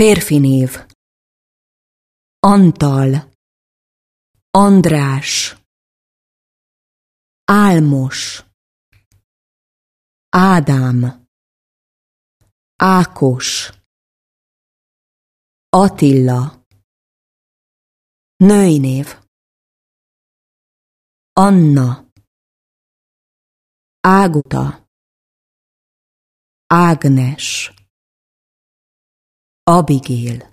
Férfi név: Antal, András, Álmos, Ádám, Ákos, Attila. Női név: Anna, Águta, Ágnes, Abigail.